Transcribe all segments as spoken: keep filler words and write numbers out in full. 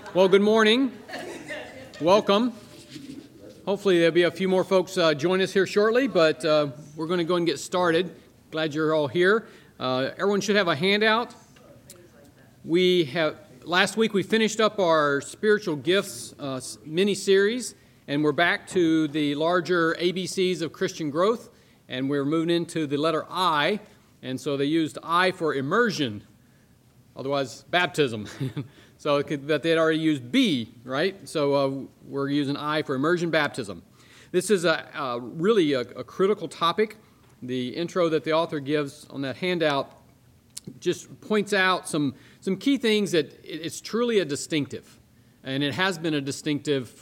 Well, good morning. Welcome. Hopefully there'll be a few more folks uh, join us here shortly, but uh, we're going to go and get started. Glad you're all here. Uh, everyone should have a handout. We have last week we finished up our spiritual gifts uh, mini-series, and we're back to the larger A B Cs of Christian growth, and we're moving into the letter I, and so they used I for immersion, otherwise baptism. So it could, that they had already used B, right? So uh, we're using I for immersion baptism. This is a, a really a, a critical topic. The intro that the author gives on that handout just points out some, some key things that it, it's truly a distinctive. And it has been a distinctive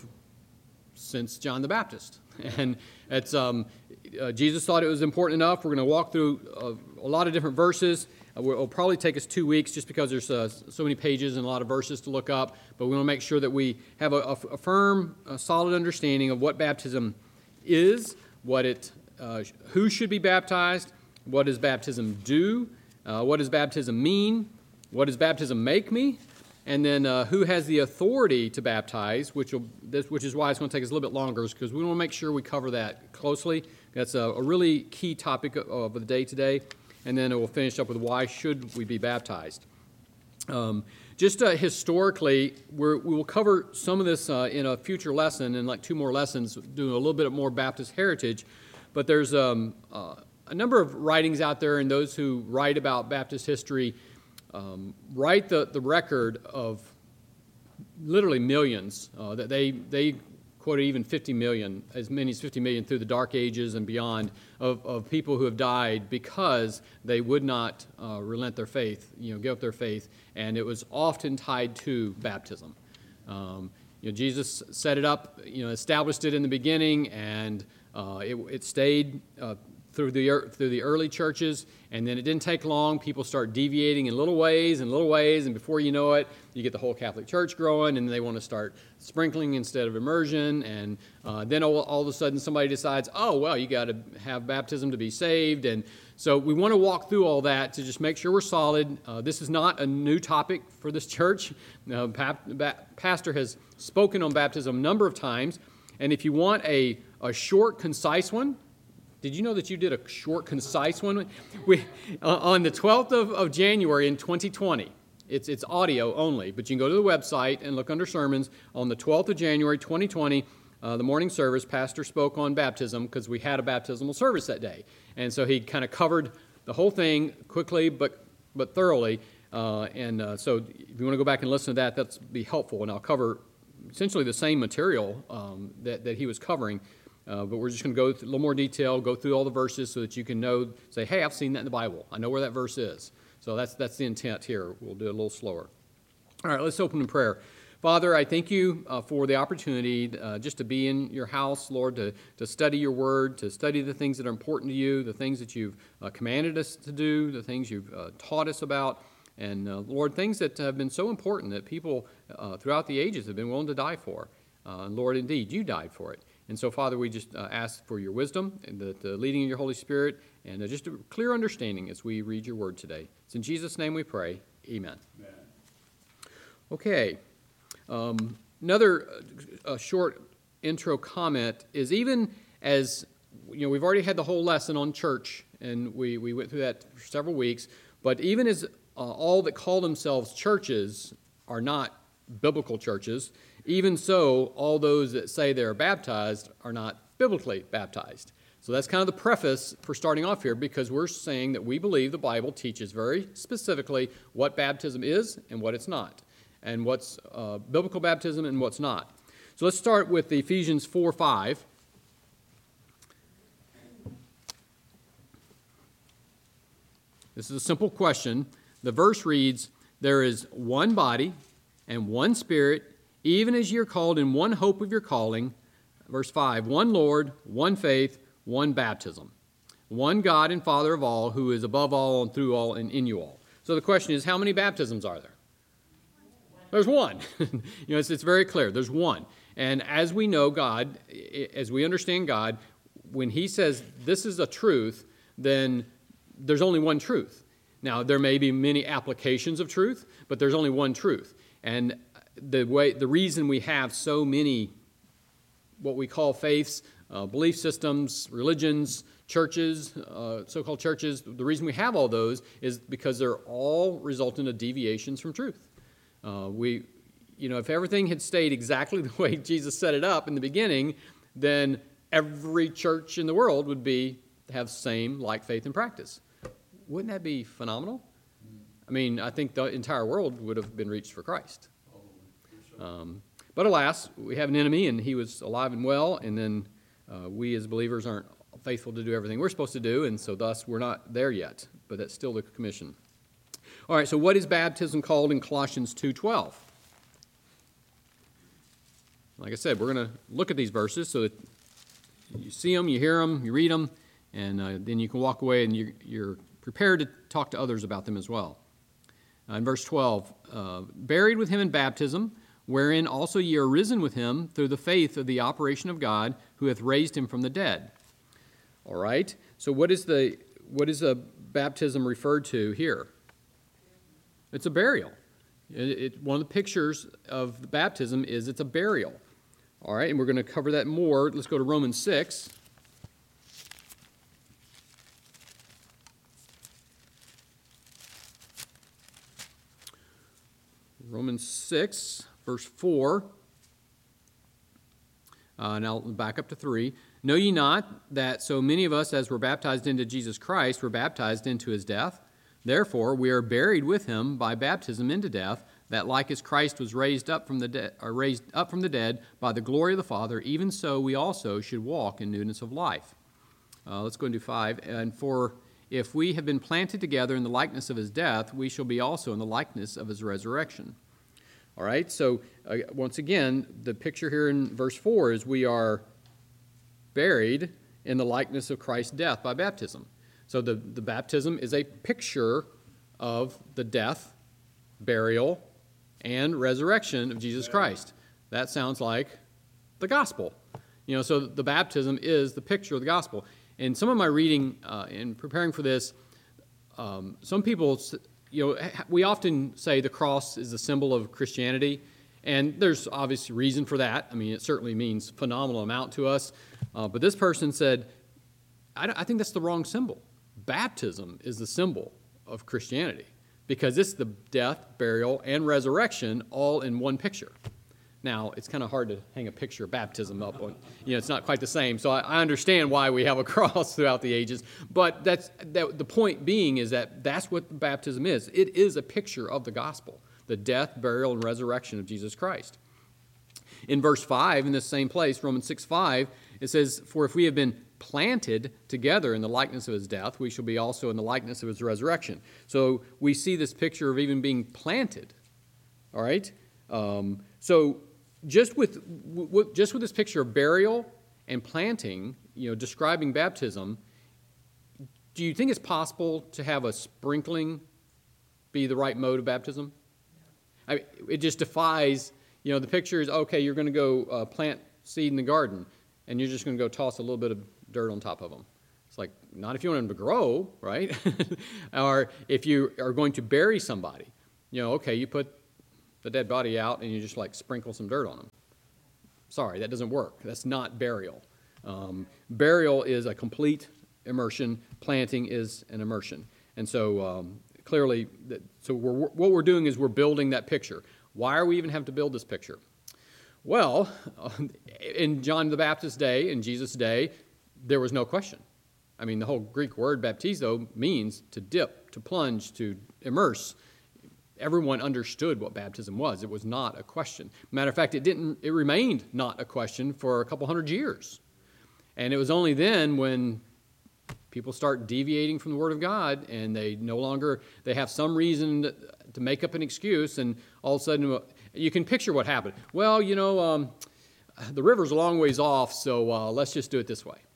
since John the Baptist. And it's um, uh, Jesus thought it was important enough. We're going to walk through a, a lot of different verses. It'll probably take us two weeks just because there's uh, so many pages and a lot of verses to look up, but we want to make sure that we have a, a firm, a solid understanding of what baptism is, what it, uh, who should be baptized, what does baptism do, uh, what does baptism mean, what does baptism make me, and then uh, who has the authority to baptize, which will, this, which is why it's going to take us a little bit longer, because we want to make sure we cover that closely. That's a, a really key topic of, of the day today. And then it will finish up with why should we be baptized. Um, just uh, historically, we're, we will cover some of this uh, in a future lesson, in like two more lessons, doing a little bit more Baptist heritage. But there's um, uh, a number of writings out there, and those who write about Baptist history um, write the, the record of literally millions. Uh, that they they quoted even fifty million, as many as fifty million through the Dark Ages and beyond, of, of people who have died because they would not uh, relent their faith, you know, give up their faith, and it was often tied to baptism. Um, you know, Jesus set it up, you know, established it in the beginning, and uh, it, it stayed uh, through the through the early churches, and then it didn't take long. People start deviating in little ways and little ways, and before you know it, you get the whole Catholic Church growing, and they want to start sprinkling instead of immersion, and uh, then all, all of a sudden somebody decides, oh, well, you got to have baptism to be saved, and so we want to walk through all that to just make sure we're solid. Uh, this is not a new topic for this church. Uh, pa- ba- pastor has spoken on baptism a number of times, and if you want a, a short, concise one, did you know that you did a short, concise one? We, uh, on the twelfth of, of January in twenty twenty, it's, it's audio only, but you can go to the website and look under sermons. On the twelfth of January twenty twenty, uh, the morning service, pastor spoke on baptism because we had a baptismal service that day. And so he kind of covered the whole thing quickly but, but thoroughly. Uh, and uh, so if you want to go back and listen to that, that'll be helpful. And I'll cover essentially the same material um, that, that he was covering. Uh, but we're just going to go through a little more detail, go through all the verses so that you can know, say, hey, I've seen that in the Bible. I know where that verse is. So that's that's the intent here. We'll do it a little slower. All right, let's open in prayer. Father, I thank you uh, for the opportunity uh, just to be in your house, Lord, to, to study your word, to study the things that are important to you, the things that you've uh, commanded us to do, the things you've uh, taught us about, and, uh, Lord, things that have been so important that people uh, throughout the ages have been willing to die for. Uh, and, Lord, indeed, you died for it. And so, Father, we just uh, ask for your wisdom and the, the leading of your Holy Spirit and uh, just a clear understanding as we read your word today. It's in Jesus' name we pray. Amen. Amen. Okay. Um, another uh, short intro comment is even as, you know, we've already had the whole lesson on church, and we, we went through that for several weeks, but even as uh, all that call themselves churches are not biblical churches, even so, all those that say they're baptized are not biblically baptized. So that's kind of the preface for starting off here, because we're saying that we believe the Bible teaches very specifically what baptism is and what it's not, and what's uh, biblical baptism and what's not. So let's start with Ephesians four five. This is a simple question. The verse reads, there is one body and one Spirit, even as you're called in one hope of your calling. Verse five, one Lord, one faith, one baptism. One God and Father of all, who is above all and through all and in you all. So the question is, how many baptisms are there? There's one. you know, it's, it's very clear. There's one. And as we know God, as we understand God, when he says this is a truth, then there's only one truth. Now, there may be many applications of truth, but there's only one truth. And the way the reason we have so many what we call faiths, uh, belief systems, religions, churches, uh, so-called churches, the reason we have all those is because they're all resultant of deviations from truth. Uh, we, you know, if everything had stayed exactly the way Jesus set it up in the beginning, then every church in the world would be have same like faith and practice. Wouldn't that be phenomenal? I mean, I think the entire world would have been reached for Christ. Um, but alas, we have an enemy, and he was alive and well, and then uh, we as believers aren't faithful to do everything we're supposed to do, and so thus we're not there yet, but that's still the commission. All right, so what is baptism called in Colossians two twelve? Like I said, we're going to look at these verses so that you see them, you hear them, you read them, and uh, then you can walk away and you're, you're prepared to talk to others about them as well. Uh, in verse twelve, uh, buried with him in baptism, wherein also ye are risen with him through the faith of the operation of God, who hath raised him from the dead. All right, so what is the what is a baptism referred to here? It's a burial. It, it, one of the pictures of the baptism is it's a burial. All right, and we're going to cover that more. Let's go to Romans six. Romans six, verse four. Uh, now back up to three. Know ye not that so many of us as were baptized into Jesus Christ were baptized into his death? Therefore we are buried with him by baptism into death, that like as Christ was raised up from the de- or raised up from the dead by the glory of the Father, even so we also should walk in newness of life. Uh, let's go into five. And for if we have been planted together in the likeness of his death, we shall be also in the likeness of his resurrection. All right, so uh, once again, the picture here in verse four is we are buried in the likeness of Christ's death by baptism. So the, the baptism is a picture of the death, burial, and resurrection of Jesus Christ. That sounds like the gospel. You know, so the baptism is the picture of the gospel. In some of my reading, uh, in preparing for this, um, some people, you know, we often say the cross is the symbol of Christianity, and there's obviously reason for that. I mean, it certainly means phenomenal amount to us. Uh, but this person said, I, I think that's the wrong symbol. Baptism is the symbol of Christianity because it's the death, burial, and resurrection all in one picture. Now, it's kind of hard to hang a picture of baptism up on, you know, it's not quite the same. So I, I understand why we have a cross throughout the ages, but that's that, the point being is that that's what baptism is. It is a picture of the gospel, the death, burial, and resurrection of Jesus Christ. In verse five, in this same place, Romans six five, it says, for if we have been planted together in the likeness of his death, we shall be also in the likeness of his resurrection. So we see this picture of even being planted, all right? Um, so just with w- just with this picture of burial and planting, you know, describing baptism, do you think it's possible to have a sprinkling be the right mode of baptism? I mean, it just defies, you know, the picture is, okay, you're going to go uh, plant seed in the garden, and you're just going to go toss a little bit of dirt on top of them. It's like, not if you want them to grow, right? Or if you are going to bury somebody, you know, okay, you put the dead body out and you just like sprinkle some dirt on them. Sorry, that doesn't work. That's not burial. Um, burial is a complete immersion. Planting is an immersion. And so um, clearly, that, so we're, what we're doing is we're building that picture. Why are we even have to build this picture? Well, in John the Baptist's day, in Jesus' day, there was no question. I mean, the whole Greek word baptizo means to dip, to plunge, to immerse. Everyone understood what baptism was. It was not a question. Matter of fact, it didn't. It remained not a question for a couple hundred years. And it was only then when people start deviating from the Word of God and they no longer, they have some reason to make up an excuse, and all of a sudden, you can picture what happened. Well, you know, um, the river's a long ways off, so uh, let's just do it this way.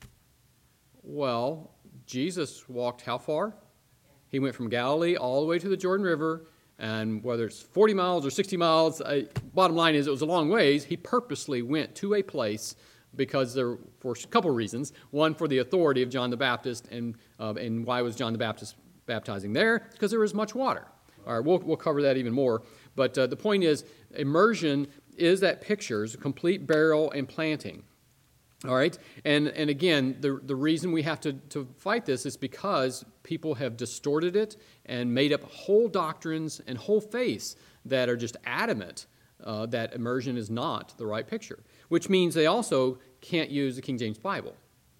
Well, Jesus walked how far? He went from Galilee all the way to the Jordan River, and whether it's forty miles or sixty miles, uh, bottom line is it was a long ways. He purposely went to a place because there, for a couple reasons. One, for the authority of John the Baptist, and uh, and why was John the Baptist baptizing there? Because there was much water. All right, we'll we'll cover that even more. But uh, the point is, immersion is that picture, is a complete burial and planting. All right? And and again, the, the reason we have to, to fight this is because people have distorted it and made up whole doctrines and whole faiths that are just adamant uh, that immersion is not the right picture, which means they also can't use the King James Bible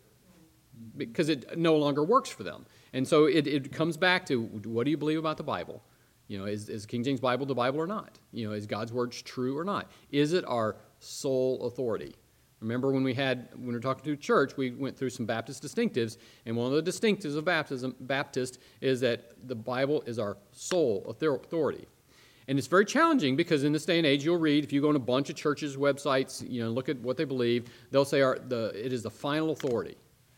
because it no longer works for them. And so it, it comes back to, what do you believe about the Bible? You know, is, is King James Bible the Bible or not? You know, is God's word true or not? Is it our sole authority? Remember when we had, when we were talking to church, we went through some Baptist distinctives, and one of the distinctives of baptism, Baptist is that the Bible is our sole authority. And it's very challenging because in this day and age, you'll read, if you go on a bunch of churches' websites, you know, look at what they believe, they'll say our, the, it is the final authority.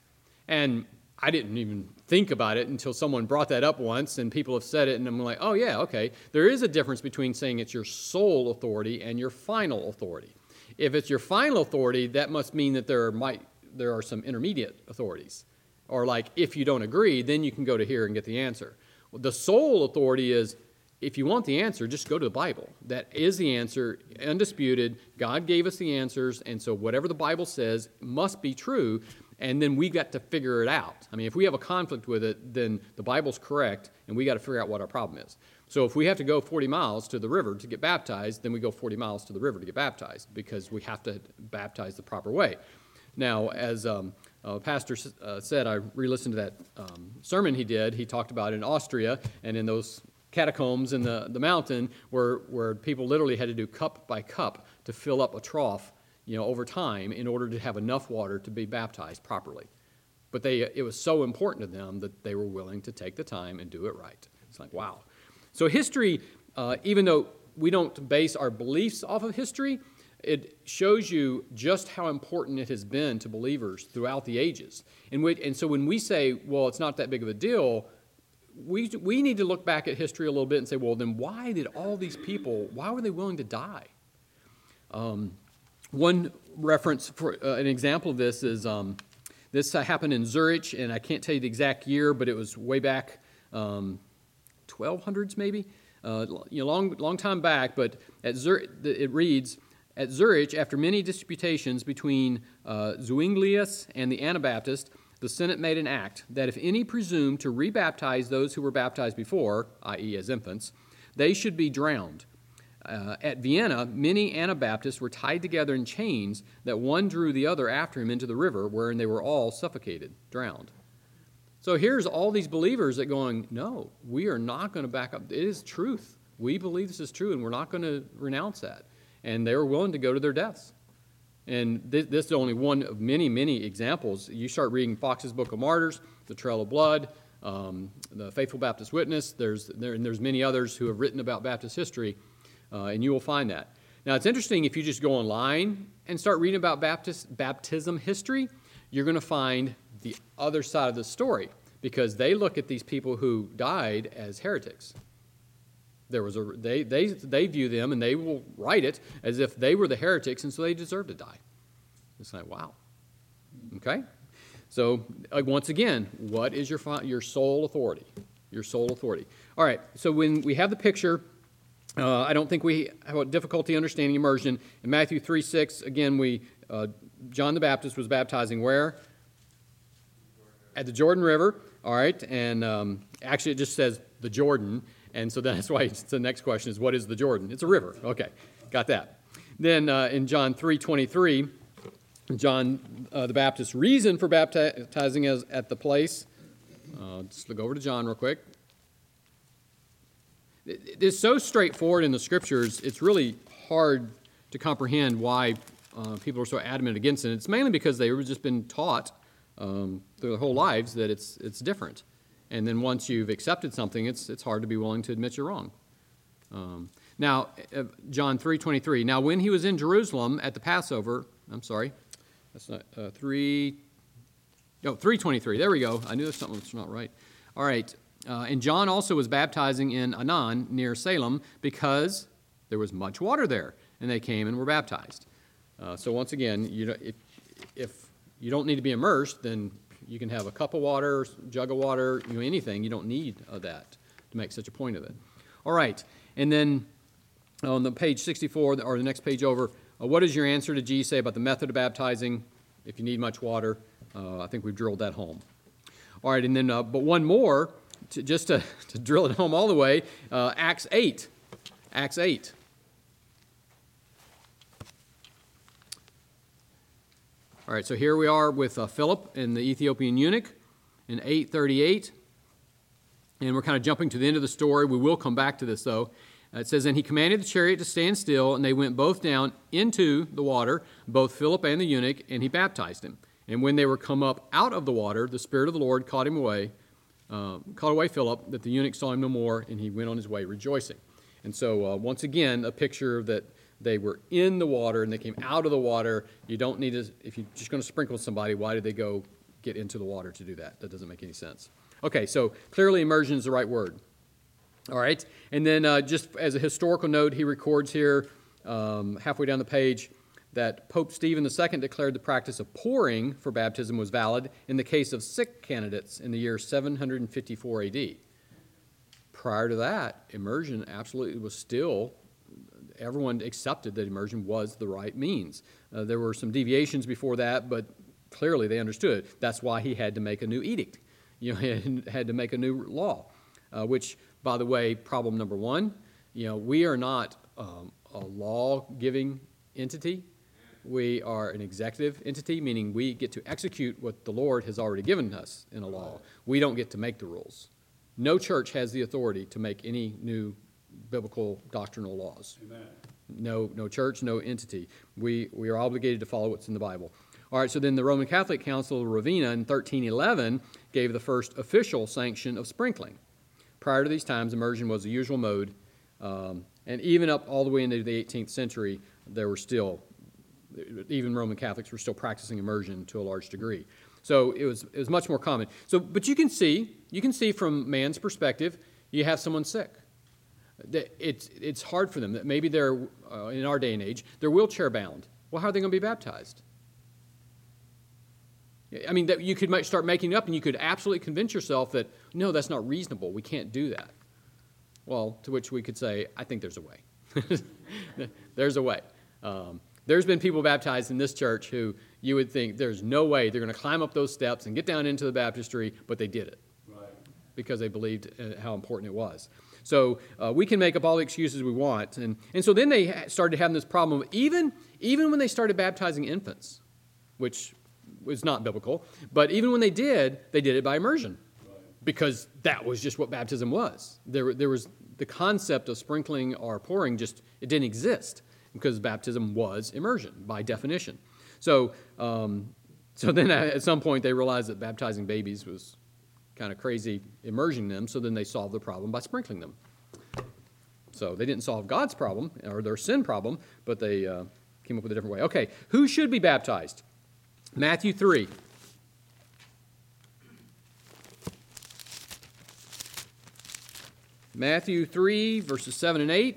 And I didn't even think about it until someone brought that up once, and people have said it, and I'm like, oh yeah, okay. There is a difference between saying it's your sole authority and your final authority. If it's your final authority, that must mean that there might there are some intermediate authorities. Or like, if you don't agree, then you can go to here and get the answer. Well, the sole authority is, if you want the answer, just go to the Bible. That is the answer, undisputed. God gave us the answers, and so whatever the Bible says must be true, and then we got to figure it out. I mean, if we have a conflict with it, then the Bible's correct, and we got to figure out what our problem is. So if we have to go forty miles to the river to get baptized, then we go forty miles to the river to get baptized, because we have to baptize the proper way. Now, as um, uh, Pastor uh, said, I re-listened to that um, sermon he did. He talked about in Austria and in those catacombs in the, the mountain where, where people literally had to do cup by cup to fill up a trough, you know, over time in order to have enough water to be baptized properly. But they it was so important to them that they were willing to take the time and do it right. It's like, wow. So history, uh, even though we don't base our beliefs off of history, it shows you just how important it has been to believers throughout the ages. And, we, and so when we say, well, it's not that big of a deal, we, we need to look back at history a little bit and say, well, then why did all these people, why were they willing to die? Um, one reference, for uh, an example of this is, um, this uh, happened in Zurich, and I can't tell you the exact year, but it was way back, um, twelve hundreds maybe, uh, you know, long, long time back, but at Zurich, it reads, at Zurich, after many disputations between uh, Zuinglius and the Anabaptists, the Senate made an act that if any presumed to rebaptize those who were baptized before, that is as infants, they should be drowned. Uh, at Vienna, many Anabaptists were tied together in chains that one drew the other after him into the river, wherein they were all suffocated, drowned. So here's all these believers that going, no, we are not going to back up. It is truth. We believe this is true, and we're not going to renounce that. And they were willing to go to their deaths. And this, this is only one of many, many examples. You start reading Fox's Book of Martyrs, The Trail of Blood, um, the Faithful Baptist Witness. There's there, and there's many others who have written about Baptist history, uh, and you will find that. Now, it's interesting if you just go online and start reading about Baptist baptism history, you're going to find the other side of the story, because they look at these people who died as heretics. There was a they they they view them, and they will write it as if they were the heretics, and so they deserve to die. It's like, wow. Okay, so uh, once again, what is your your sole authority? Your sole authority. All right. So when we have the picture, uh, I don't think we have a difficulty understanding immersion. In Matthew three six, again, we uh, John the Baptist was baptizing where? At the Jordan River. All right, and um, actually it just says the Jordan. And so that's why it's the next question is, what is the Jordan? It's a river. Okay, got that. Then uh, in John three twenty-three, John uh, the Baptist's reason for baptizing us at the place. Uh, let's look over to John real quick. It, it's so straightforward in the Scriptures, it's really hard to comprehend why uh, people are so adamant against it. It's mainly because they've just been taught um, their whole lives that it's it's different. And then once you've accepted something, it's it's hard to be willing to admit you're wrong. Um, now, uh, John three twenty-three. Now, when he was in Jerusalem at the Passover, I'm sorry, that's not uh, three. No, three twenty-three. There we go. I knew there's something that's not right. All right. Uh, and John also was baptizing in Anan near Salem because there was much water there, and they came and were baptized. Uh, so once again, you know, if if you don't need to be immersed, then you can have a cup of water, jug of water, you know, anything. You don't need uh, that to make such a point of it. All right. And then on the page sixty-four, or the next page over, uh, what does your answer to G say about the method of baptizing? If you need much water, uh, I think we've drilled that home. All right, and then, uh, but one more, to, just to, to drill it home all the way, uh, Acts eight. Acts eight. All right, so here we are with uh, Philip and the Ethiopian eunuch in eight thirty-eight. And we're kind of jumping to the end of the story. We will come back to this, though. Uh, it says, and he commanded the chariot to stand still, and they went both down into the water, both Philip and the eunuch, and he baptized him. And when they were come up out of the water, the Spirit of the Lord caught him away, uh, caught away Philip, that the eunuch saw him no more, and he went on his way rejoicing. And so, uh, once again, a picture that they were in the water and they came out of the water. You don't need to, if you're just going to sprinkle somebody, why did they go get into the water to do that? That doesn't make any sense. Okay, so clearly immersion is the right word. All right, and then uh, just as a historical note, he records here, um, halfway down the page, that Pope Stephen the Second declared the practice of pouring for baptism was valid in the case of sick candidates in the year seven hundred fifty-four A D. Prior to that, immersion absolutely was still, everyone accepted that immersion was the right means. Uh, there were some deviations before that, but clearly they understood. That's why he had to make a new edict. You know, he had to make a new law, uh, which, by the way, problem number one, you know, we are not um, a law-giving entity. We are an executive entity, meaning we get to execute what the Lord has already given us in a law. We don't get to make the rules. No church has the authority to make any new biblical doctrinal laws. Amen. No, no church, no entity. We we are obligated to follow what's in the Bible. All right, so then the Roman Catholic Council of Ravenna in thirteen eleven gave the first official sanction of sprinkling. Prior to these times, immersion was the usual mode, um, and even up all the way into the eighteenth century, there were still, even Roman Catholics were still practicing immersion to a large degree. So it was it was much more common. So, but you can see, you can see from man's perspective, you have someone sick. It's it's hard for them. Maybe they're, uh, in our day and age, they're wheelchair bound. Well, how are they going to be baptized? I mean, that you could start making it up, and you could absolutely convince yourself that, no, that's not reasonable. We can't do that. Well, to which we could say, I think there's a way. There's a way. Um, there's been people baptized in this church who you would think there's no way they're going to climb up those steps and get down into the baptistry, but they did it. Right. Because they believed uh, how important it was. So uh, we can make up all the excuses we want. And, and so then they started having this problem, even, even when they started baptizing infants, which was not biblical, but even when they did, they did it by immersion, right, because that was just what baptism was. There, there was the concept of sprinkling or pouring, just, it didn't exist, because baptism was immersion by definition. So, um, so then at some point they realized that baptizing babies was kind of crazy, immersing them, so then they solved the problem by sprinkling them. So they didn't solve God's problem or their sin problem, but they uh, came up with a different way. Okay, who should be baptized? Matthew three. Matthew three, verses seven and eight.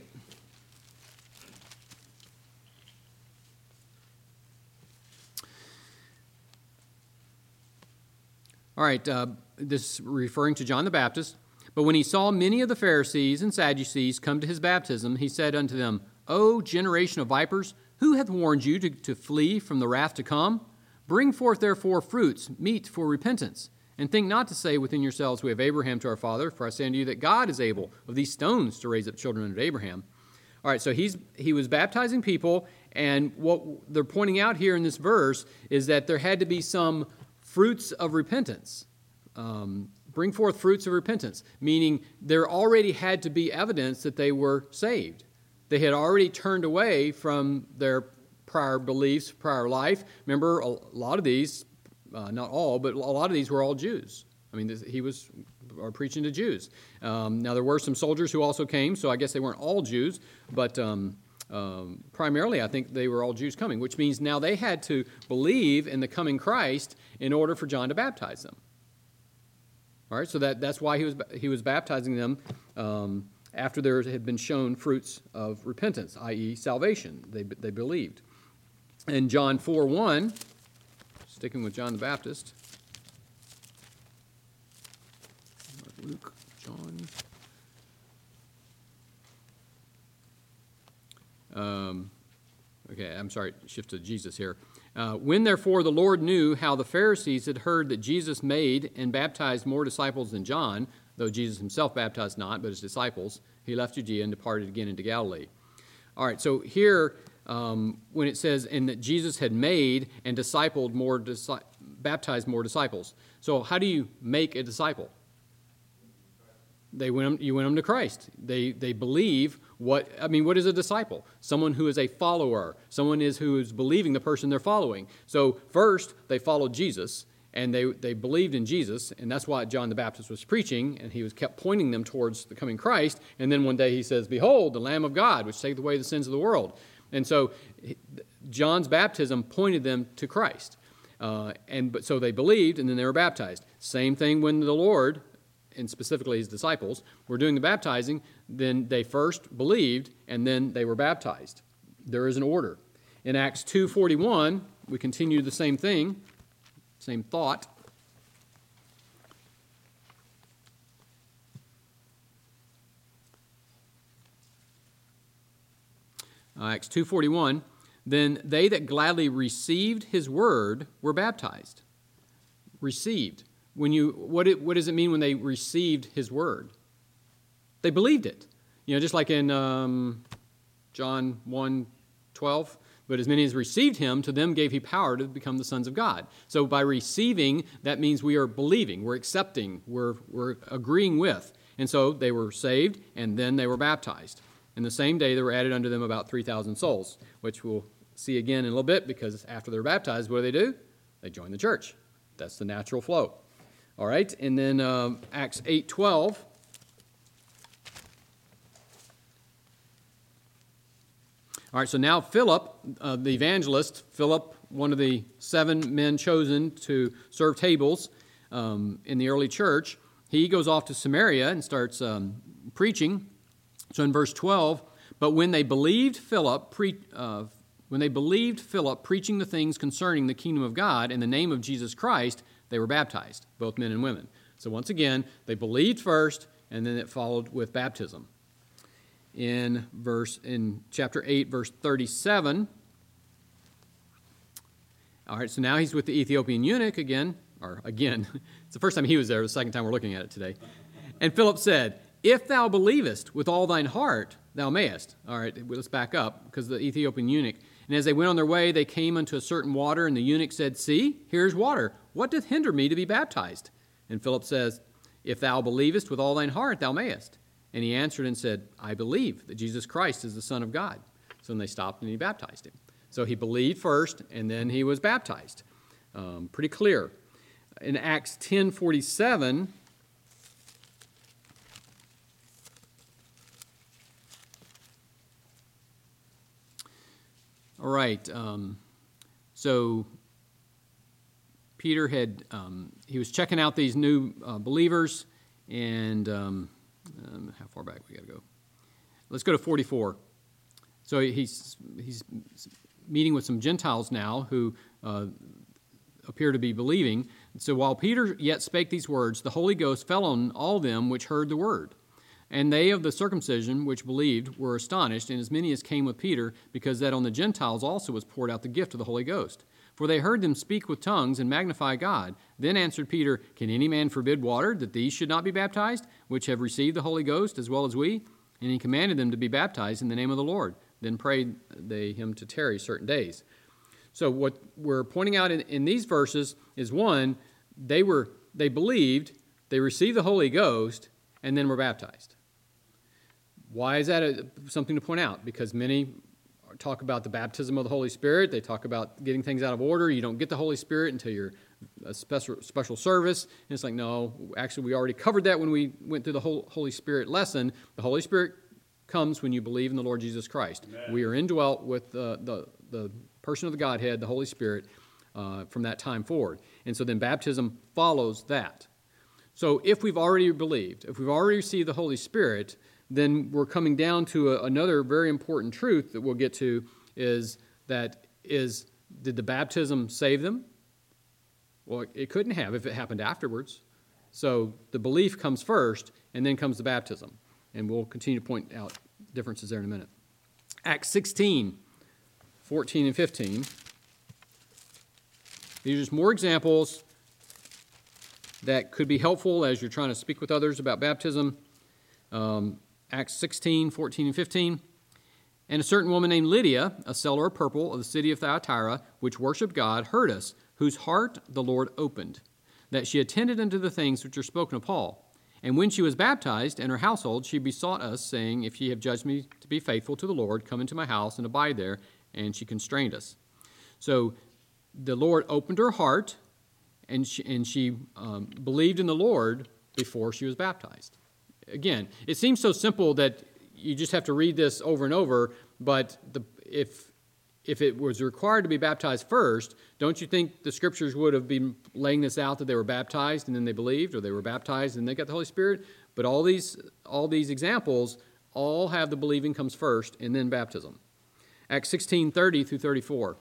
All right, uh, this is referring to John the Baptist. But when he saw many of the Pharisees and Sadducees come to his baptism, he said unto them, O generation of vipers, who hath warned you to, to flee from the wrath to come? Bring forth therefore fruits, meet for repentance. And think not to say within yourselves, we have Abraham to our father, for I say unto you that God is able of these stones to raise up children unto Abraham. All right, so he's he was baptizing people, and what they're pointing out here in this verse is that there had to be some fruits of repentance. Um, bring forth fruits of repentance, meaning there already had to be evidence that they were saved. They had already turned away from their prior beliefs, prior life. Remember, a lot of these, uh, not all, but a lot of these were all Jews. I mean, this, he was uh, preaching to Jews. Um, now, there were some soldiers who also came, so I guess they weren't all Jews, but um, um, primarily I think they were all Jews coming, which means now they had to believe in the coming Christ in order for John to baptize them. All right, so that, that's why he was he was baptizing them um, after there had been shown fruits of repentance, that is salvation. They, they believed. In John four one, sticking with John the Baptist, Luke, John. Um, okay, I'm sorry, shift to Jesus here. Uh, when therefore the Lord knew how the Pharisees had heard that Jesus made and baptized more disciples than John, though Jesus himself baptized not, but his disciples, he left Judea and departed again into Galilee. All right, so here, um, when it says, and that Jesus had made and discipled more, disi- baptized more disciples. So how do you make a disciple? They win them, you win them to Christ. They they believe what, I mean, what is a disciple? Someone who is a follower. Someone is who is believing the person they're following. So first, they followed Jesus, and they, they believed in Jesus, and that's why John the Baptist was preaching, and he was kept pointing them towards the coming Christ. And then one day he says, behold, the Lamb of God, which taketh away the sins of the world. And so John's baptism pointed them to Christ. Uh, and but so they believed, and then they were baptized. Same thing when the Lord, and specifically his disciples, were doing the baptizing, then they first believed, and then they were baptized. There is an order. In Acts two forty-one, we continue the same thing, same thought. Uh, Acts two forty-one, then they that gladly received his word were baptized. Received. When you, what, it, what does it mean when they received his word? They believed it. You know, just like in um, John one twelve, but as many as received him, to them gave he power to become the sons of God. So by receiving, that means we are believing, we're accepting, we're, we're agreeing with. And so they were saved, and then they were baptized. And the same day, there were added unto them about three thousand souls, which we'll see again in a little bit, because after they're baptized, what do they do? They join the church. That's the natural flow. All right, and then um, Acts eight twelve. All right, so now Philip, uh, the evangelist, Philip, one of the seven men chosen to serve tables um, in the early church, he goes off to Samaria and starts um, preaching. So in verse twelve, but when they believed Philip, pre- uh, when they believed Philip preaching the things concerning the kingdom of God in the name of Jesus Christ, they were baptized, both men and women. So once again, they believed first, and then it followed with baptism. In verse in chapter eight, verse thirty-seven. All right, so now he's with the Ethiopian eunuch again, or again. It's the first time he was there, the second time we're looking at it today. And Philip said, if thou believest with all thine heart, thou mayest. All right, let's back up, because the Ethiopian eunuch. And as they went on their way, they came unto a certain water, and the eunuch said, see, here's water. What doth hinder me to be baptized? And Philip says, if thou believest with all thine heart, thou mayest. And he answered and said, I believe that Jesus Christ is the Son of God. So then they stopped and he baptized him. So he believed first, and then he was baptized. Um, pretty clear. In Acts ten forty-seven, all right, um, so Peter had, um, he was checking out these new uh, believers, and um, um, how far back we got to go? Let's go to forty-four. So he's he's meeting with some Gentiles now who uh, appear to be believing. So while Peter yet spake these words, the Holy Ghost fell on all them which heard the word. And they of the circumcision which believed were astonished, and as many as came with Peter, because that on the Gentiles also was poured out the gift of the Holy Ghost. For they heard them speak with tongues and magnify God. Then answered Peter, can any man forbid water, that these should not be baptized, which have received the Holy Ghost as well as we? And he commanded them to be baptized in the name of the Lord. Then prayed they him to tarry certain days. So what we're pointing out in, in these verses is, one, they were they believed, they received the Holy Ghost, and then were baptized. Why is that a, something to point out? Because many talk about the baptism of the Holy Spirit. They talk about getting things out of order. You don't get the Holy Spirit until you're a special special service. And it's like, no, actually, we already covered that when we went through the whole Holy Spirit lesson. The Holy Spirit comes when you believe in the Lord Jesus Christ. Amen. We are indwelt with the, the, the person of the Godhead, the Holy Spirit, uh, from that time forward. And so then baptism follows that. So if we've already believed, if we've already received the Holy Spirit, then we're coming down to a, another very important truth that we'll get to, is that is, did the baptism save them? Well, it couldn't have if it happened afterwards. So the belief comes first, and then comes the baptism. And we'll continue to point out differences there in a minute. Acts sixteen, fourteen, and fifteen. These are just more examples that could be helpful as you're trying to speak with others about baptism. Um, Acts sixteen, fourteen, and fifteen. And a certain woman named Lydia, a seller of purple of the city of Thyatira, which worshipped God, heard us, whose heart the Lord opened, that she attended unto the things which are spoken of Paul. And when she was baptized and her household, she besought us, saying, If ye have judged me to be faithful to the Lord, come into my house and abide there. And she constrained us. So the Lord opened her heart, and she, and she um, believed in the Lord before she was baptized. Again, it seems so simple that you just have to read this over and over, but the, if if it was required to be baptized first, don't you think the Scriptures would have been laying this out that they were baptized and then they believed, or they were baptized and they got the Holy Spirit? But all these all these examples all have the believing comes first and then baptism. Acts sixteen, thirty through thirty-four.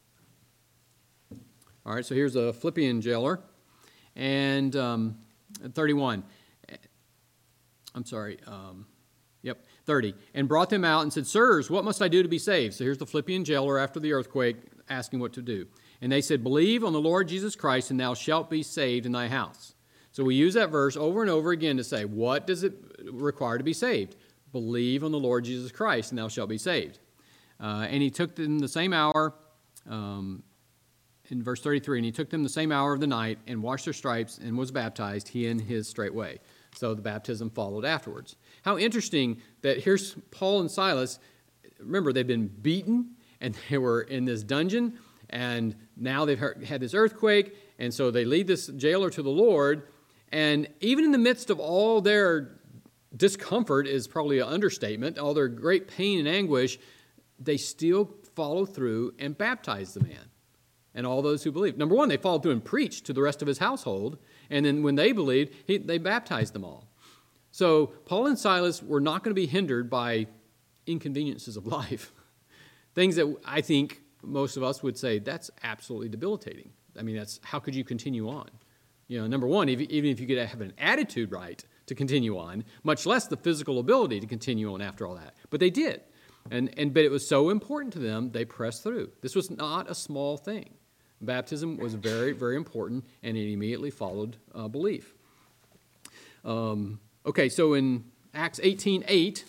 All right, so here's a Philippian jailer. And um, thirty-one. I'm sorry. Um, yep, thirty. And brought them out and said, Sirs, what must I do to be saved? So here's the Philippian jailer after the earthquake asking what to do. And they said, Believe on the Lord Jesus Christ, and thou shalt be saved in thy house. So we use that verse over and over again to say, what does it require to be saved? Believe on the Lord Jesus Christ, and thou shalt be saved. Uh, and he took them the same hour, um, in verse thirty-three, and he took them the same hour of the night and washed their stripes and was baptized, he and his straightway. So the baptism followed afterwards. How interesting that here's Paul and Silas. Remember, they've been beaten, and they were in this dungeon, and now they've had this earthquake, and so they lead this jailer to the Lord, and even in the midst of all their discomfort is probably an understatement, all their great pain and anguish, they still follow through and baptize the man and all those who believe. Number one, they followed through and preached to the rest of his household, and then when they believed, he, they baptized them all. So Paul and Silas were not going to be hindered by inconveniences of life, things that I think most of us would say, that's absolutely debilitating. I mean, that's how could you continue on? You know, number one, if, even if you could have an attitude right to continue on, much less the physical ability to continue on after all that. But they did. And, and but it was so important to them, they pressed through. This was not a small thing. Baptism was very, very important, and it immediately followed uh, belief. Um, okay, so in Acts eighteen eight,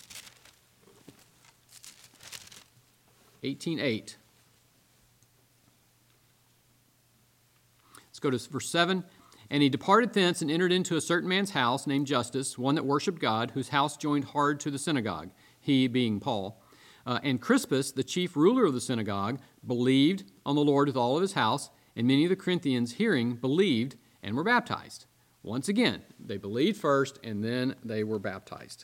eighteen eight. Let's go to verse seven. And he departed thence and entered into a certain man's house named Justus, one that worshipped God, whose house joined hard to the synagogue, he being Paul. Uh, and Crispus, the chief ruler of the synagogue, believed on the Lord with all of his house, and many of the Corinthians, hearing, believed and were baptized. Once again, they believed first, and then they were baptized.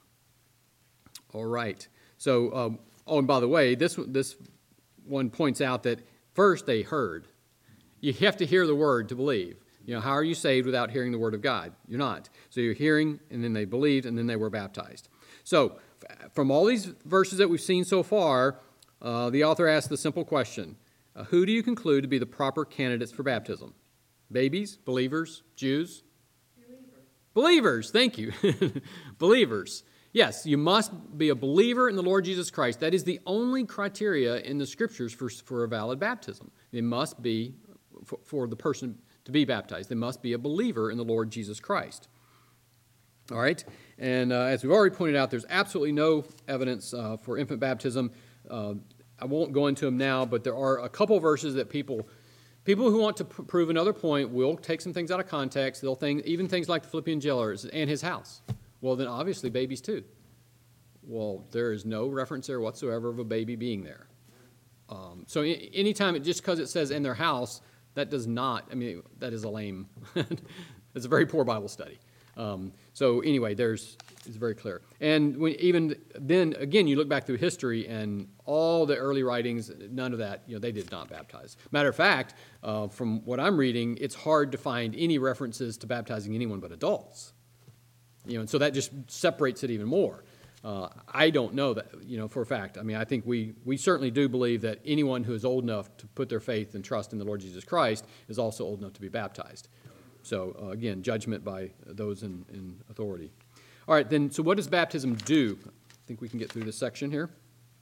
All right. So, um, oh, and by the way, this this one points out that first they heard. You have to hear the word to believe. You know, how are you saved without hearing the word of God? You're not. So you're hearing, and then they believed, and then they were baptized. So, from all these verses that we've seen so far, uh, the author asks the simple question, uh, who do you conclude to be the proper candidates for baptism? Babies? Believers? Jews? Believers. Believers, thank you. Believers. Yes, you must be a believer in the Lord Jesus Christ. That is the only criteria in the Scriptures for, for a valid baptism. They must be, for, for the person to be baptized, they must be a believer in the Lord Jesus Christ. All right, and uh, as we've already pointed out, there's absolutely no evidence uh, for infant baptism. Uh, I won't go into them now, but there are a couple verses that people people who want to p- prove another point will take some things out of context. They'll think even things like the Philippian jailer and his house. Well, then obviously babies too. Well, there is no reference there whatsoever of a baby being there. Um, so I- anytime, it, just because it says in their house, that does not, I mean, that is a lame, it's a very poor Bible study. Um, so anyway, there's it's very clear. And when, even then, again, you look back through history and all the early writings, none of that, you know, they did not baptize. Matter of fact, uh, from what I'm reading, it's hard to find any references to baptizing anyone but adults. You know, and so that just separates it even more. Uh, I don't know that, you know, for a fact. I mean, I think we, we certainly do believe that anyone who is old enough to put their faith and trust in the Lord Jesus Christ is also old enough to be baptized. So, uh, again, judgment by those in, in authority. All right, then, so what does baptism do? I think we can get through this section here.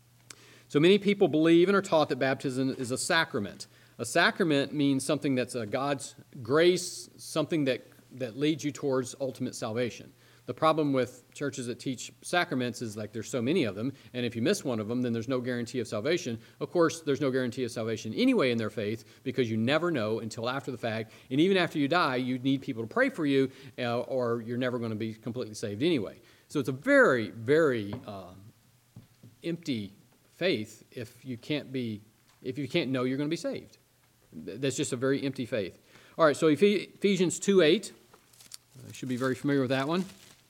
So many people believe and are taught that baptism is a sacrament. A sacrament means something that's a God's grace, something that, that leads you towards ultimate salvation. The problem with churches that teach sacraments is like there's so many of them, and if you miss one of them, then there's no guarantee of salvation. Of course, there's no guarantee of salvation anyway in their faith because you never know until after the fact. And even after you die, you need people to pray for you, uh, or you're never going to be completely saved anyway. So it's a very, very uh, empty faith if you can't be, if you can't know you're going to be saved. That's just a very empty faith. All right, so Ephesians two eight, I should be very familiar with that one.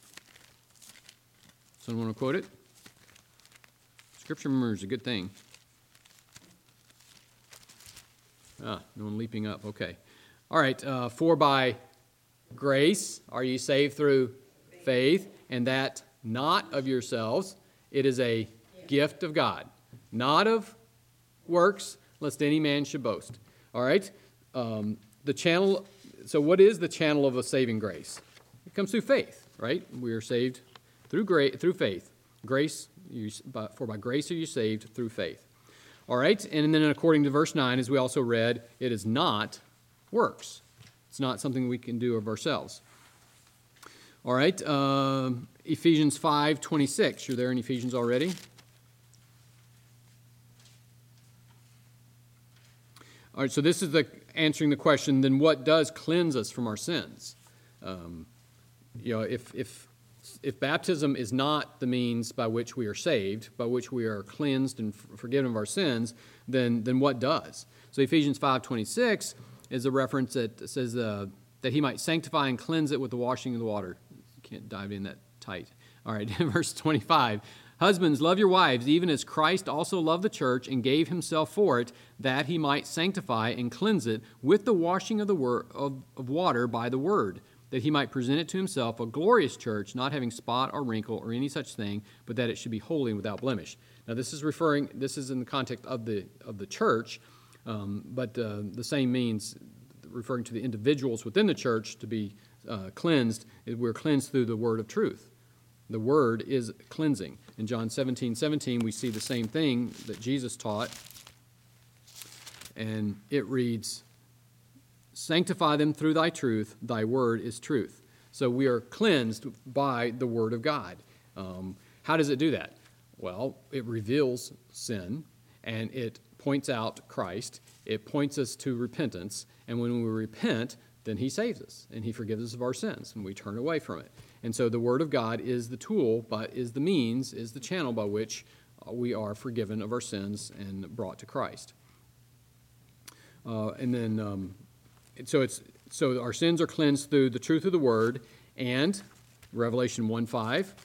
Someone want to quote it? Scripture memory is a good thing. Ah, no one leaping up. Okay. All right. Uh, For by grace are ye saved through faith, and that not of yourselves. It is a gift of God, not of works, lest any man should boast. All right. Um, the channel. So, what is the channel of a saving grace? It comes through faith, right? We are saved through grace, through faith. Grace, you, for by grace are you saved through faith. All right, and then according to verse nine, as we also read, it is not works. It's not something we can do of ourselves. All right, uh, Ephesians five twenty-six. You're there in Ephesians already? All right, so this is the answering the question, then what does cleanse us from our sins? Um, you know, if if if baptism is not the means by which we are saved, by which we are cleansed and forgiven of our sins, then then what does? So Ephesians five twenty-six is a reference that says uh, that he might sanctify and cleanse it with the washing of the water. You can't dive in that tight. All right, verse twenty-five. Husbands, love your wives, even as Christ also loved the church and gave himself for it, that he might sanctify and cleanse it with the washing of the word of, of water by the word, that he might present it to himself a glorious church, not having spot or wrinkle or any such thing, but that it should be holy and without blemish. Now, this is referring. This is in the context of the of the church, um, but uh, the same means referring to the individuals within the church to be uh, cleansed. We're cleansed through the word of truth. The word is cleansing. In John seventeen seventeen, we see the same thing that Jesus taught, and it reads, sanctify them through thy truth, thy word is truth. So we are cleansed by the word of God. Um, how does it do that? Well, it reveals sin, and it points out Christ. It points us to repentance, and when we repent, then he saves us, and he forgives us of our sins, and we turn away from it. And so the word of God is the tool, but is the means, is the channel by which we are forgiven of our sins and brought to Christ. Uh, and then... Um, So it's so our sins are cleansed through the truth of the word, and Revelation one five.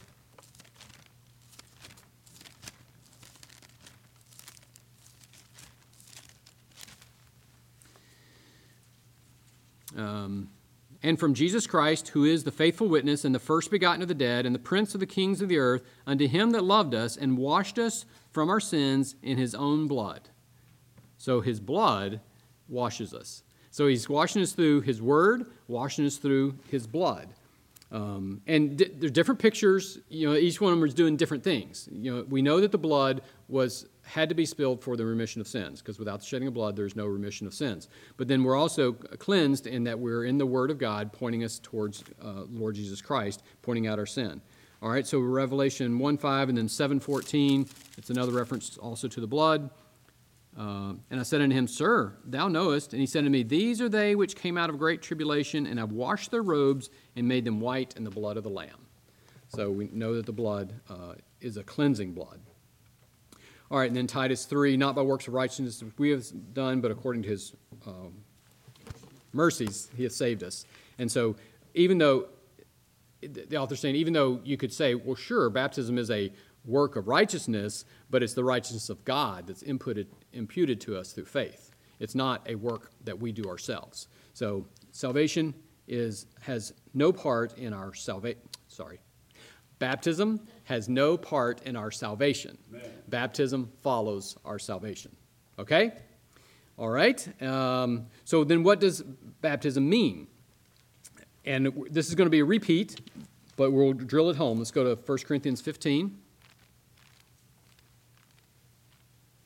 Um, and from Jesus Christ, who is the faithful witness and the first begotten of the dead and the prince of the kings of the earth, unto him that loved us and washed us from our sins in his own blood. So his blood washes us. So he's washing us through his word, washing us through his blood. Um, and d- there's different pictures. You know, each one of them is doing different things. You know, we know that the blood was had to be spilled for the remission of sins, because without the shedding of blood, there's no remission of sins. But then we're also cleansed in that we're in the word of God, pointing us towards uh, Lord Jesus Christ, pointing out our sin. All right, so Revelation one five and then seven fourteen, it's another reference also to the blood. Uh, and I said unto him, Sir, thou knowest. And he said unto me, These are they which came out of great tribulation, and have washed their robes and made them white in the blood of the Lamb. So we know that the blood uh, is a cleansing blood. All right, and then Titus three, not by works of righteousness which we have done, but according to his um, mercies he hath saved us. And so even though, the author's saying, even though you could say, well, sure, baptism is a work of righteousness, but it's the righteousness of God that's imputed, imputed to us through faith. It's not a work that we do ourselves. So salvation is has no part in our salvation. Sorry. Baptism has no part in our salvation. Amen. Baptism follows our salvation. Okay? All right. Um, so then what does baptism mean? And this is going to be a repeat, but we'll drill it home. Let's go to First Corinthians fifteen.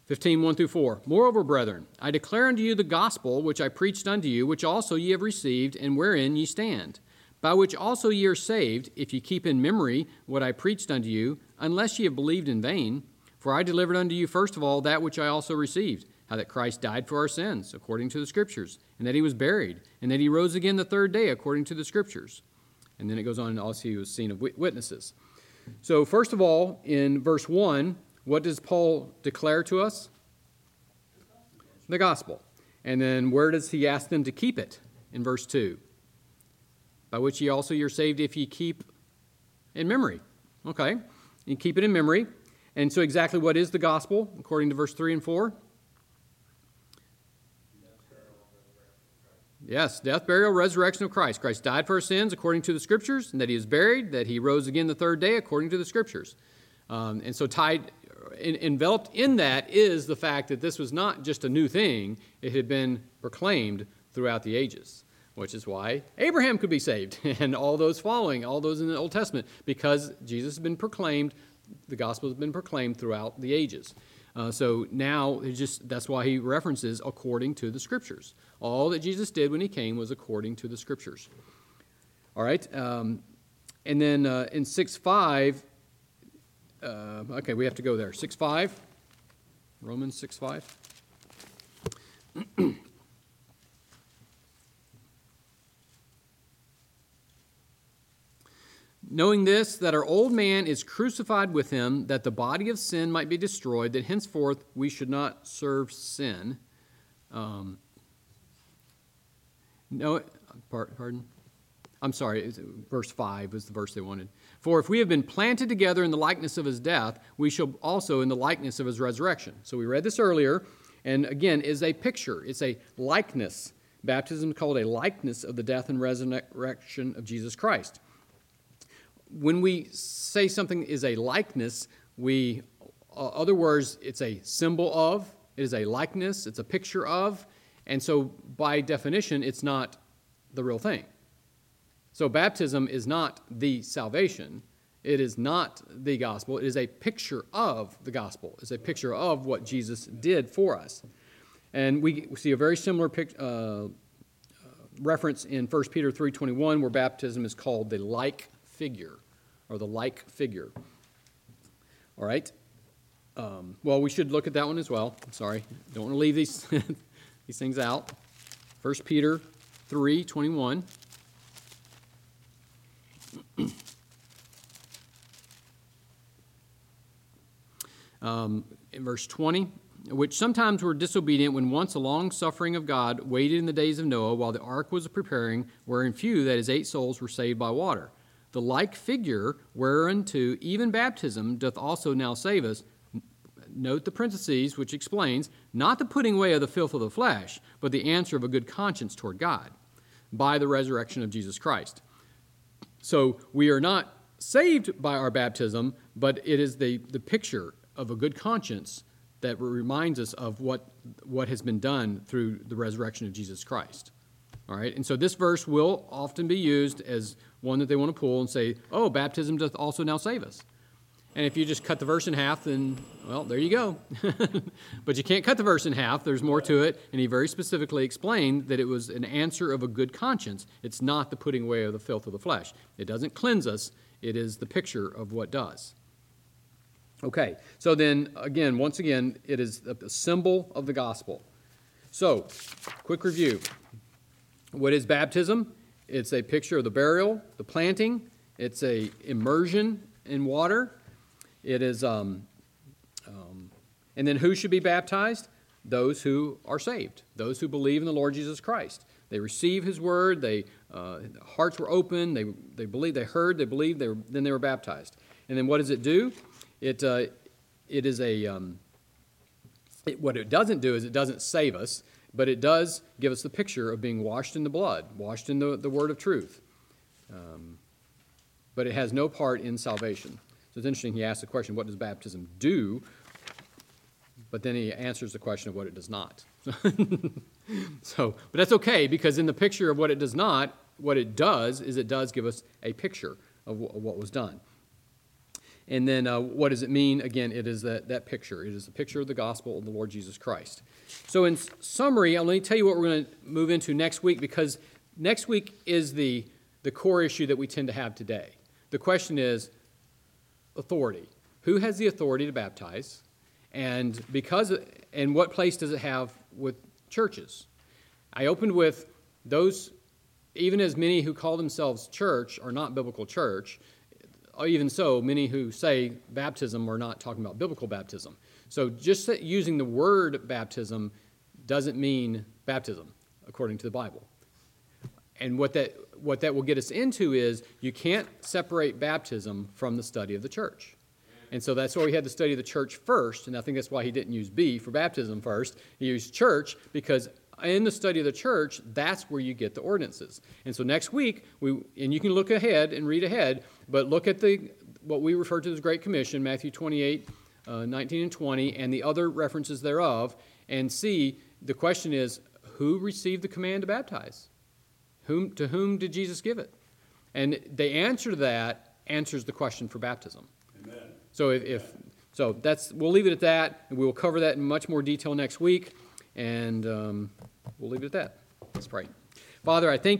fifteen, one through four. Moreover, brethren, I declare unto you the gospel which I preached unto you, which also ye have received, and wherein ye stand, by which also ye are saved, if ye keep in memory what I preached unto you, unless ye have believed in vain. For I delivered unto you first of all that which I also received, how that Christ died for our sins, according to the Scriptures, and that he was buried, and that he rose again the third day, according to the Scriptures. And then it goes on, and also he was seen of witnesses. So first of all, in verse one, what does Paul declare to us? The gospel. And then where does he ask them to keep it? In verse two. By which ye also you're saved if ye keep in memory. Okay, you keep it in memory. And so exactly what is the gospel, according to verse three and four? Yes, death, burial, resurrection of Christ. Christ died for our sins according to the Scriptures, and that he is buried, that he rose again the third day according to the Scriptures. Um, and so tied, in, enveloped in that is the fact that this was not just a new thing. It had been proclaimed throughout the ages, which is why Abraham could be saved and all those following, all those in the Old Testament, because Jesus has been proclaimed, the gospel has been proclaimed throughout the ages. Uh, so now, it's just that's why he references according to the Scriptures. All that Jesus did when he came was according to the Scriptures. All right, um, and then uh, in six five, uh, okay, we have to go there. six five, Romans six five. Knowing this, that our old man is crucified with him, that the body of sin might be destroyed, that henceforth we should not serve sin. Um, no, pardon? I'm sorry, verse five was the verse they wanted. For if we have been planted together in the likeness of his death, we shall also in the likeness of his resurrection. So we read this earlier, and again, is a picture. It's a likeness. Baptism is called a likeness of the death and resurrection of Jesus Christ. When we say something is a likeness, we, uh, other words, it's a symbol of, it is a likeness, it's a picture of, and so by definition, it's not the real thing. So baptism is not the salvation. It is not the gospel. It is a picture of the gospel. It's a picture of what Jesus did for us. And we see a very similar pic, uh, uh, reference in First Peter three twenty-one, where baptism is called the like figure, or the like figure. All right. Um, well, we should look at that one as well. I'm sorry. Don't want to leave these, these things out. First Peter three twenty-one. um, in verse twenty, which sometimes were disobedient when once the long suffering of God waited in the days of Noah while the ark was preparing, wherein few, that is, eight souls, were saved by water. The like figure whereunto even baptism doth also now save us. Note the parentheses, which explains, not the putting away of the filth of the flesh, but the answer of a good conscience toward God, by the resurrection of Jesus Christ. So we are not saved by our baptism, but it is the, the picture of a good conscience that reminds us of what, what has been done through the resurrection of Jesus Christ. All right, and so this verse will often be used as one that they want to pull and say, oh, baptism doth also now save us. And if you just cut the verse in half, then, well, there you go. But you can't cut the verse in half. There's more to it. And he very specifically explained that it was an answer of a good conscience. It's not the putting away of the filth of the flesh. It doesn't cleanse us. It is the picture of what does. Okay, so then, again, once again, it is a symbol of the gospel. So, quick review. What is baptism? It's a picture of the burial, the planting. It's a immersion in water. It is, um, um, and then who should be baptized? Those who are saved, those who believe in the Lord Jesus Christ. They receive His word. They uh, hearts were open. They they believed. They heard. They believed. They were, then they were baptized. And then what does it do? It uh, it is a um, it, what it doesn't do is it doesn't save us. But it does give us the picture of being washed in the blood, washed in the, the word of truth. Um, but it has no part in salvation. So it's interesting, he asks the question, what does baptism do? But then he answers the question of what it does not. So, but that's okay, because in the picture of what it does not, what it does is it does give us a picture of, w- of what was done. And then uh, what does it mean? Again, it is that, that picture. It is a picture of the gospel of the Lord Jesus Christ. So in summary, I'll let me tell you what we're going to move into next week, because next week is the, the core issue that we tend to have today. The question is authority. Who has the authority to baptize? And because and what place does it have with churches? I opened with those, even as many who call themselves church are not biblical church. Even so, many who say baptism are not talking about biblical baptism. So just that using the word baptism doesn't mean baptism, according to the Bible. And what that what that will get us into is you can't separate baptism from the study of the church. And so that's why we had to study the church first, and I think that's why he didn't use B for baptism first. He used church because in the study of the church, that's where you get the ordinances. And so next week, we and you can look ahead and read ahead, but look at the what we refer to as Great Commission, Matthew twenty-eight, uh, nineteen and twenty, and the other references thereof, and see, the question is, who received the command to baptize? Whom, to whom did Jesus give it? And the answer to that answers the question for baptism. Amen. So if, if so, that's we'll leave it at that, and we will cover that in much more detail next week, and um, we'll leave it at that. Let's pray. Father, I thank